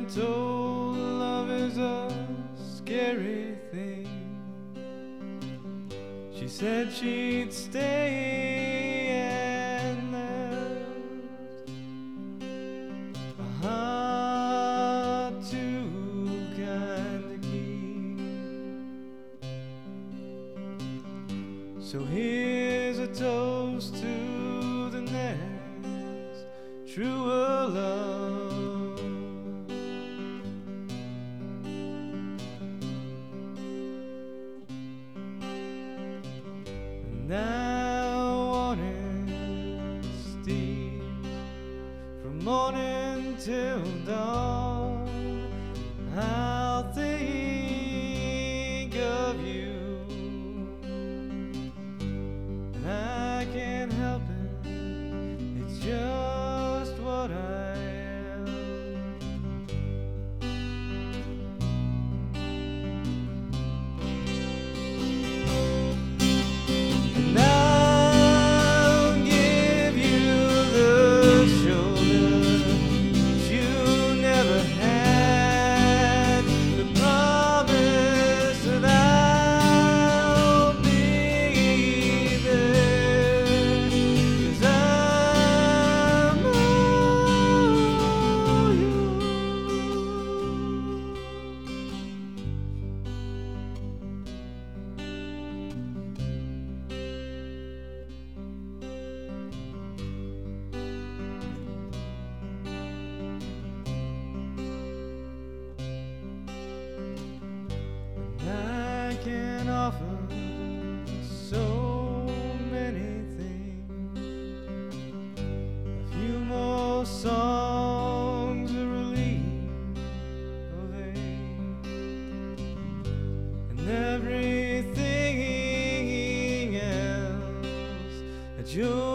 told love is a scary thing. She said she'd stay and left a heart too kind to keep. So here's a toast to the next truer love. Now honesty from morning till dawn, I'll think of you, and I can't help it, it's just what I am. And I'll give you the shoulder you never had, the promise that I'll be there, 'cause I'm all yours. I can offer so many things, a few more songs, a relief of ache, and everything else that you